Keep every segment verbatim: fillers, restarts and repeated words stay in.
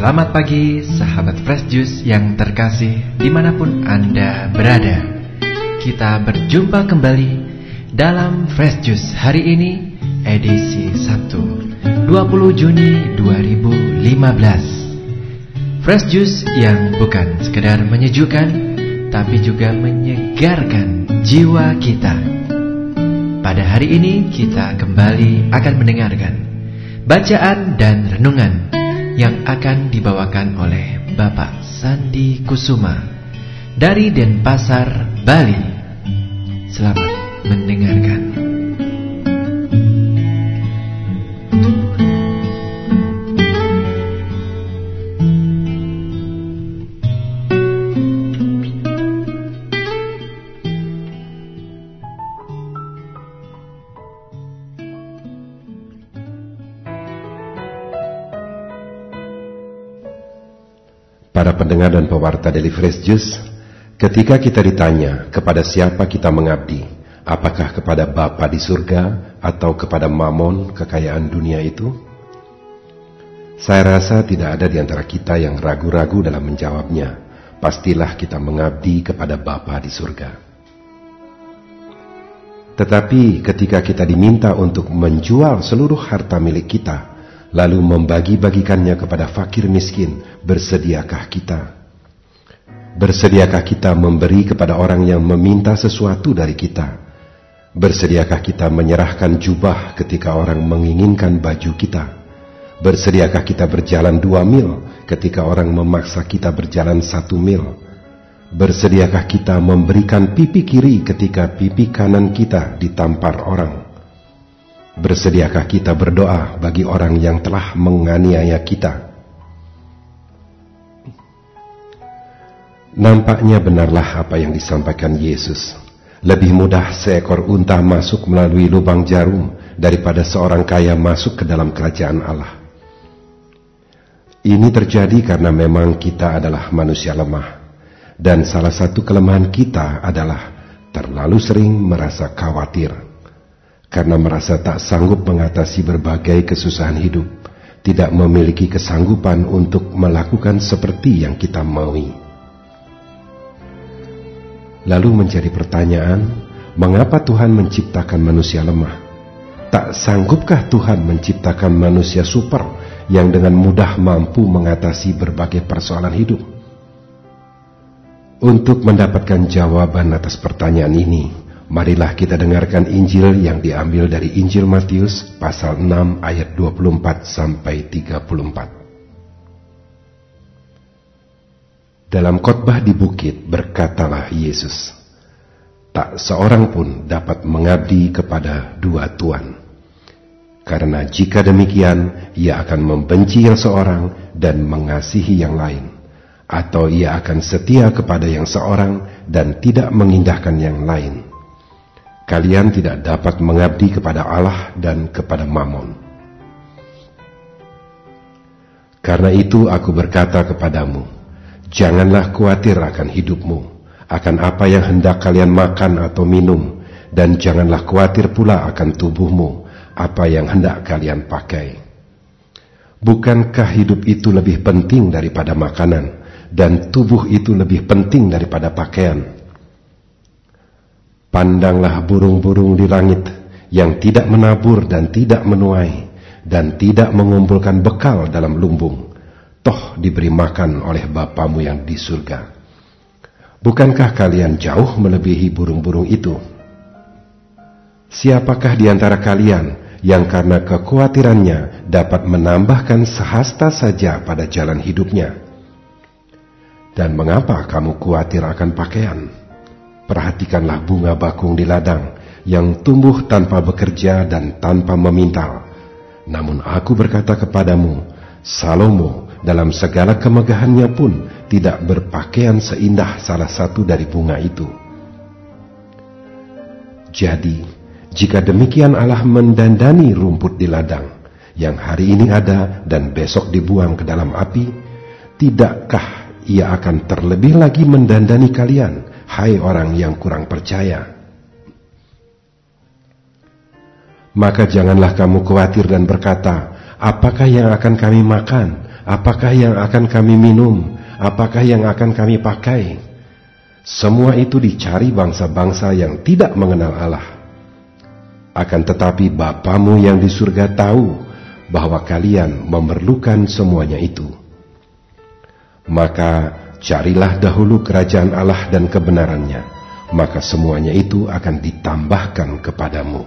Selamat pagi sahabat Fresh Juice yang terkasih dimanapun Anda berada. Kita berjumpa kembali dalam Fresh Juice hari ini, edisi Sabtu dua puluh Juni dua ribu lima belas. Fresh Juice yang bukan sekedar menyejukkan, tapi juga menyegarkan jiwa kita. Pada hari ini kita kembali akan mendengarkan bacaan dan renungan yang akan dibawakan oleh Bapak Sandi Kusuma dari Denpasar, Bali. Selamat mendengarkan. Para pendengar dan pewarta Daily Fresh Juice, ketika kita ditanya kepada siapa kita mengabdi, apakah kepada Bapa di surga atau kepada Mamon, kekayaan dunia itu? Saya rasa tidak ada di antara kita yang ragu-ragu dalam menjawabnya. Pastilah kita mengabdi kepada Bapa di surga. Tetapi ketika kita diminta untuk menjual seluruh harta milik kita, lalu membagi-bagikannya kepada fakir miskin, bersediakah kita? Bersediakah kita memberi kepada orang yang meminta sesuatu dari kita? Bersediakah kita menyerahkan jubah ketika orang menginginkan baju kita? Bersediakah kita berjalan dua mil ketika orang memaksa kita berjalan satu mil? Bersediakah kita memberikan pipi kiri ketika pipi kanan kita ditampar orang? Bersediakah kita berdoa bagi orang yang telah menganiaya kita? Nampaknya benarlah apa yang disampaikan Yesus. Lebih mudah seekor unta masuk melalui lubang jarum daripada seorang kaya masuk ke dalam kerajaan Allah. Ini terjadi karena memang kita adalah manusia lemah. Dan salah satu kelemahan kita adalah terlalu sering merasa khawatir. Karena merasa tak sanggup mengatasi berbagai kesusahan hidup, tidak memiliki kesanggupan untuk melakukan seperti yang kita maui. Lalu menjadi pertanyaan, mengapa Tuhan menciptakan manusia lemah? Tak sanggupkah Tuhan menciptakan manusia super yang dengan mudah mampu mengatasi berbagai persoalan hidup? Untuk mendapatkan jawaban atas pertanyaan ini, marilah kita dengarkan Injil yang diambil dari Injil Matius pasal enam ayat dua puluh empat sampai tiga puluh empat. Dalam khotbah di bukit berkatalah Yesus, "Tak seorang pun dapat mengabdi kepada dua tuan. Karena jika demikian, ia akan membenci yang seorang dan mengasihi yang lain, atau ia akan setia kepada yang seorang dan tidak mengindahkan yang lain. Kalian tidak dapat mengabdi kepada Allah dan kepada Mamon. Karena itu aku berkata kepadamu, janganlah khawatir akan hidupmu, akan apa yang hendak kalian makan atau minum, dan janganlah khawatir pula akan tubuhmu, apa yang hendak kalian pakai. Bukankah hidup itu lebih penting daripada makanan, dan tubuh itu lebih penting daripada pakaian? Pandanglah burung-burung di langit yang tidak menabur dan tidak menuai dan tidak mengumpulkan bekal dalam lumbung, toh diberi makan oleh Bapamu yang di surga. Bukankah kalian jauh melebihi burung-burung itu? Siapakah di antara kalian yang karena kekhawatirannya dapat menambahkan sehasta saja pada jalan hidupnya? Dan mengapa kamu khawatir akan pakaian? Perhatikanlah bunga bakung di ladang yang tumbuh tanpa bekerja dan tanpa memintal. Namun aku berkata kepadamu, Salomo dalam segala kemegahannya pun tidak berpakaian seindah salah satu dari bunga itu. Jadi, jika demikian Allah mendandani rumput di ladang, yang hari ini ada dan besok dibuang ke dalam api, tidakkah Ia akan terlebih lagi mendandani kalian, hai orang yang kurang percaya? Maka janganlah kamu khawatir dan berkata, apakah yang akan kami makan? apakah yang akan kami minum, apakah yang akan kami pakai? Semua itu dicari bangsa-bangsa yang tidak mengenal Allah. Akan tetapi Bapamu yang di surga tahu bahwa kalian memerlukan semuanya itu. Maka carilah dahulu kerajaan Allah dan kebenarannya, maka semuanya itu akan ditambahkan kepadamu.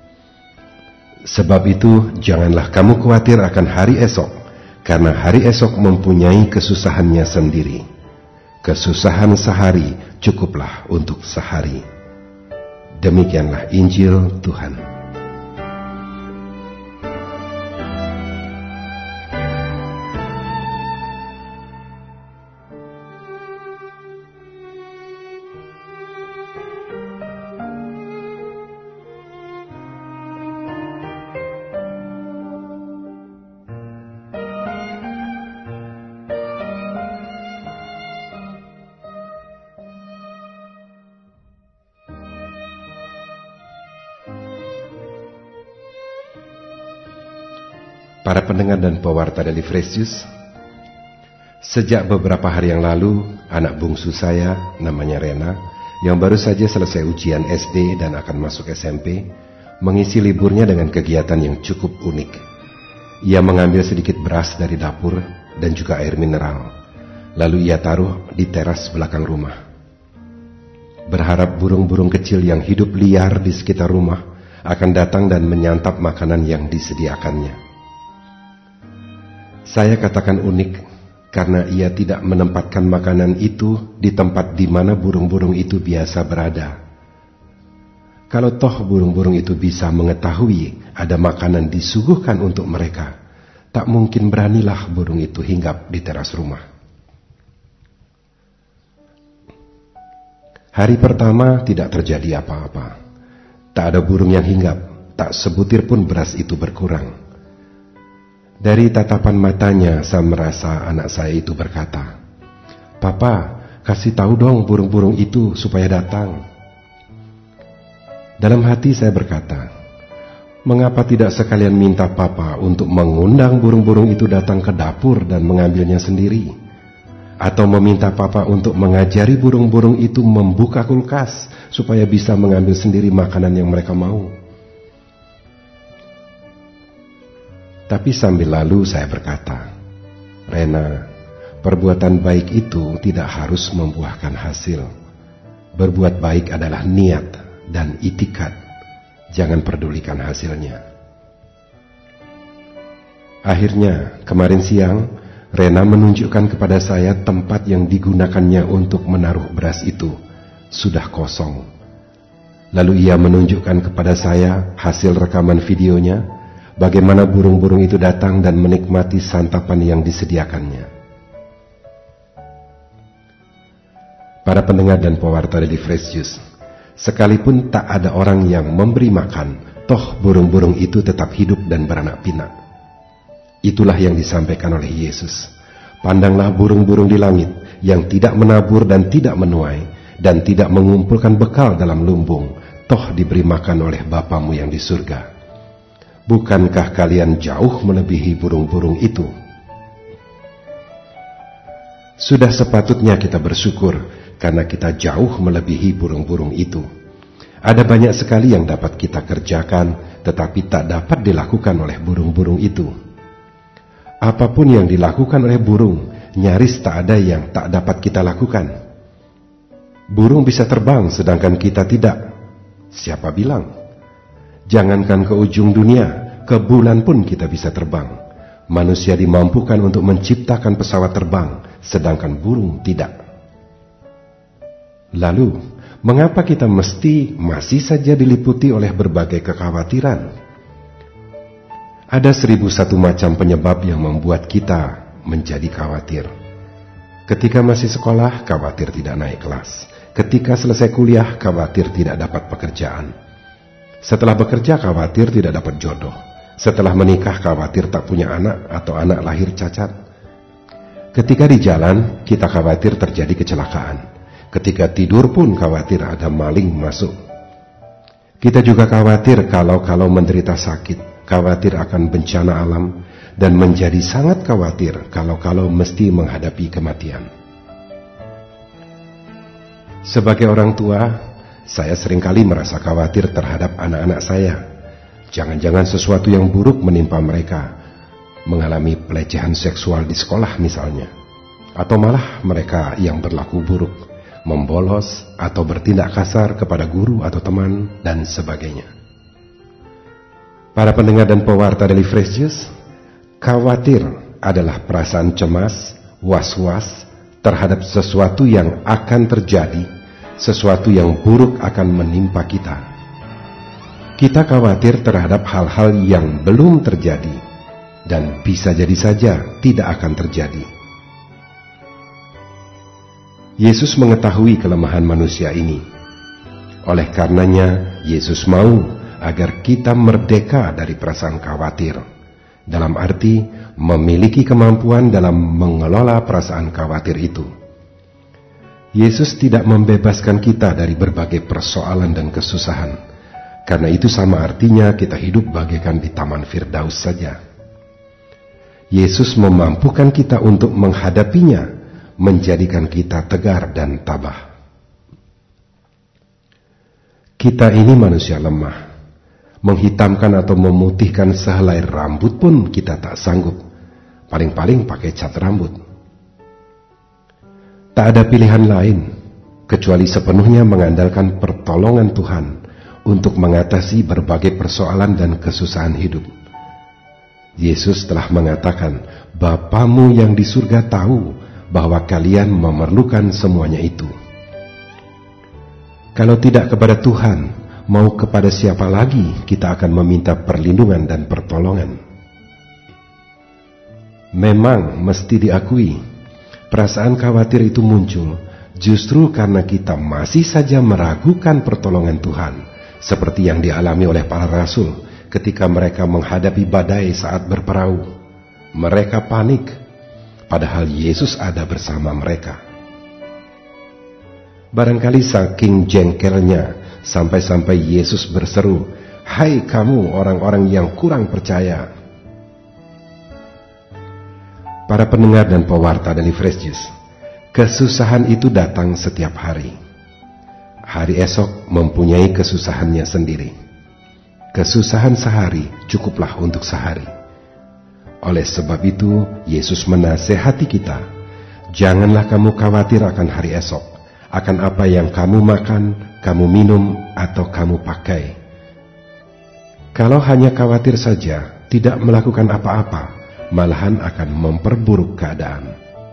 Sebab itu janganlah kamu khawatir akan hari esok, karena hari esok mempunyai kesusahannya sendiri. Kesusahan sehari cukuplah untuk sehari. Demikianlah Injil Tuhan. Para pendengar dan pewarta dari Fresh Juice, sejak beberapa hari yang lalu, anak bungsu saya, namanya Rena, yang baru saja selesai ujian S D dan akan masuk S M P, mengisi liburnya dengan kegiatan yang cukup unik. Ia mengambil sedikit beras dari dapur dan juga air mineral, lalu ia taruh di teras belakang rumah. Berharap burung-burung kecil yang hidup liar di sekitar rumah akan datang dan menyantap makanan yang disediakannya. Saya katakan unik karena ia tidak menempatkan makanan itu di tempat di mana burung-burung itu biasa berada. Kalau toh burung-burung itu bisa mengetahui ada makanan disuguhkan untuk mereka, tak mungkin beranilah burung itu hinggap di teras rumah. Hari pertama tidak terjadi apa-apa. Tak ada burung yang hinggap, tak sebutir pun beras itu berkurang. Dari tatapan matanya, saya merasa anak saya itu berkata, "Papa, kasih tahu dong burung-burung itu supaya datang." Dalam hati saya berkata, mengapa tidak sekalian minta Papa untuk mengundang burung-burung itu datang ke dapur dan mengambilnya sendiri? Atau meminta Papa untuk mengajari burung-burung itu membuka kulkas supaya bisa mengambil sendiri makanan yang mereka mau? Tapi sambil lalu saya berkata, "Rena, perbuatan baik itu tidak harus membuahkan hasil. Berbuat baik adalah niat dan itikad. Jangan pedulikan hasilnya." Akhirnya, kemarin siang, Rena menunjukkan kepada saya tempat yang digunakannya untuk menaruh beras itu sudah kosong. Lalu ia menunjukkan kepada saya hasil rekaman videonya, bagaimana burung-burung itu datang dan menikmati santapan yang disediakannya. Para pendengar dan pewarta dari Fresh Juice, sekalipun tak ada orang yang memberi makan, toh burung-burung itu tetap hidup dan beranak pinak. Itulah yang disampaikan oleh Yesus. Pandanglah burung-burung di langit yang tidak menabur dan tidak menuai dan tidak mengumpulkan bekal dalam lumbung, toh diberi makan oleh Bapamu yang di surga. Bukankah kalian jauh melebihi burung-burung itu? Sudah sepatutnya kita bersyukur karena kita jauh melebihi burung-burung itu. Ada banyak sekali yang dapat kita kerjakan, tetapi tak dapat dilakukan oleh burung-burung itu. Apapun yang dilakukan oleh burung, nyaris tak ada yang tak dapat kita lakukan. Burung bisa terbang sedangkan kita tidak. Siapa bilang? Jangankan ke ujung dunia, ke bulan pun kita bisa terbang. Manusia dimampukan untuk menciptakan pesawat terbang, sedangkan burung tidak. Lalu, mengapa kita mesti masih saja diliputi oleh berbagai kekhawatiran? Ada seribu satu macam penyebab yang membuat kita menjadi khawatir. Ketika masih sekolah, khawatir tidak naik kelas. Ketika selesai kuliah, khawatir tidak dapat pekerjaan. Setelah bekerja, khawatir tidak dapat jodoh. Setelah menikah, khawatir tak punya anak atau anak lahir cacat. Ketika di jalan, kita khawatir terjadi kecelakaan. Ketika tidur pun khawatir ada maling masuk. Kita juga khawatir kalau-kalau menderita sakit, khawatir akan bencana alam, dan menjadi sangat khawatir kalau-kalau mesti menghadapi kematian. Sebagai orang tua, saya seringkali merasa khawatir terhadap anak-anak saya. Jangan-jangan sesuatu yang buruk menimpa mereka, mengalami pelecehan seksual di sekolah misalnya, atau malah mereka yang berlaku buruk, membolos atau bertindak kasar kepada guru atau teman, dan sebagainya. Para pendengar dan pewarta Daily Fresh Juice, khawatir adalah perasaan cemas, was-was terhadap sesuatu yang akan terjadi, sesuatu yang buruk akan menimpa kita. Kita khawatir terhadap hal-hal yang belum terjadi dan bisa jadi saja tidak akan terjadi. Yesus mengetahui kelemahan manusia ini. Oleh karenanya, Yesus mau agar kita merdeka dari perasaan khawatir. Dalam arti, memiliki kemampuan dalam mengelola perasaan khawatir itu. Yesus tidak membebaskan kita dari berbagai persoalan dan kesusahan. Karena itu sama artinya kita hidup bagaikan di Taman Firdaus saja. Yesus memampukan kita untuk menghadapinya, menjadikan kita tegar dan tabah. Kita ini manusia lemah. Menghitamkan atau memutihkan sehelai rambut pun kita tak sanggup. Paling-paling pakai cat rambut. Tak ada pilihan lain kecuali sepenuhnya mengandalkan pertolongan Tuhan untuk mengatasi berbagai persoalan dan kesusahan hidup. Yesus telah mengatakan, Bapamu yang di surga tahu bahwa kalian memerlukan semuanya itu. Kalau tidak kepada Tuhan, mau kepada siapa lagi kita akan meminta perlindungan dan pertolongan? Memang mesti diakui, perasaan khawatir itu muncul justru karena kita masih saja meragukan pertolongan Tuhan, seperti yang dialami oleh para rasul ketika mereka menghadapi badai saat berperahu. Mereka panik, padahal Yesus ada bersama mereka. Barangkali saking jengkelnya, sampai-sampai Yesus berseru, "Hai kamu orang-orang yang kurang percaya." Para pendengar dan pewarta Daily Fresh Juice, kesusahan itu datang setiap hari. Hari esok mempunyai kesusahannya sendiri. Kesusahan sehari cukuplah untuk sehari. Oleh sebab itu, Yesus menasehati kita, janganlah kamu khawatir akan hari esok, akan apa yang kamu makan, kamu minum, atau kamu pakai. Kalau hanya khawatir saja, tidak melakukan apa-apa, malahan akan memperburuk keadaan.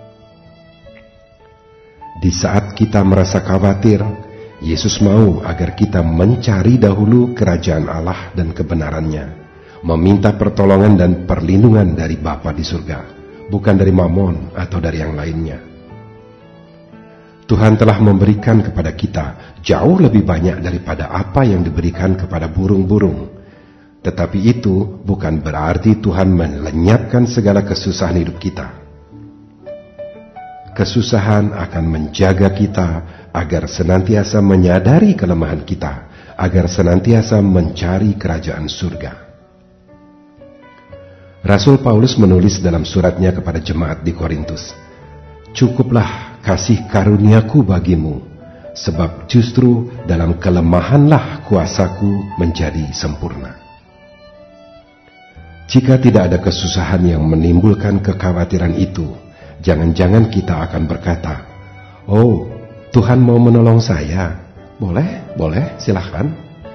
Di saat kita merasa khawatir, Yesus mau agar kita mencari dahulu kerajaan Allah dan kebenarannya, meminta pertolongan dan perlindungan dari Bapa di surga, bukan dari Mamon atau dari yang lainnya. Tuhan telah memberikan kepada kita jauh lebih banyak daripada apa yang diberikan kepada burung-burung. Tetapi itu bukan berarti Tuhan melenyapkan segala kesusahan hidup kita. Kesusahan akan menjaga kita agar senantiasa menyadari kelemahan kita, agar senantiasa mencari kerajaan surga. Rasul Paulus menulis dalam suratnya kepada jemaat di Korintus, "Cukuplah kasih karuniaku bagimu, sebab justru dalam kelemahanlah kuasaku menjadi sempurna." Jika tidak ada kesusahan yang menimbulkan kekhawatiran itu, jangan-jangan kita akan berkata, "Oh, Tuhan mau menolong saya. Boleh, boleh, silahkan."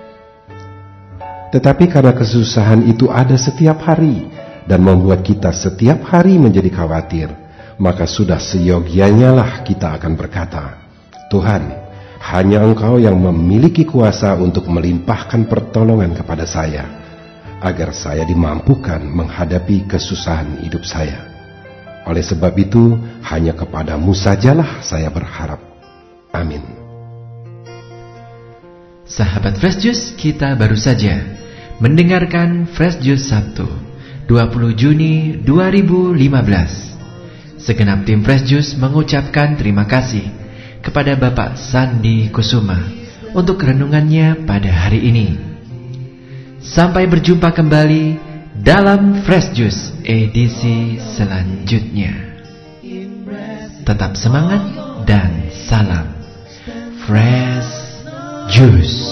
Tetapi karena kesusahan itu ada setiap hari dan membuat kita setiap hari menjadi khawatir, maka sudah seyogianya lah kita akan berkata, "Tuhan, hanya Engkau yang memiliki kuasa untuk melimpahkan pertolongan kepada saya, agar saya dimampukan menghadapi kesusahan hidup saya. Oleh sebab itu, hanya kepadamu sajalah saya berharap. Amin." Sahabat Fresh Juice, kita baru saja mendengarkan Fresh Juice Sabtu dua puluh Juni dua ribu lima belas. Segenap tim Fresh Juice mengucapkan terima kasih kepada Bapak Sandi Kusuma untuk renungannya pada hari ini. Sampai berjumpa kembali dalam Fresh Juice edisi selanjutnya. Tetap semangat dan salam Fresh Juice.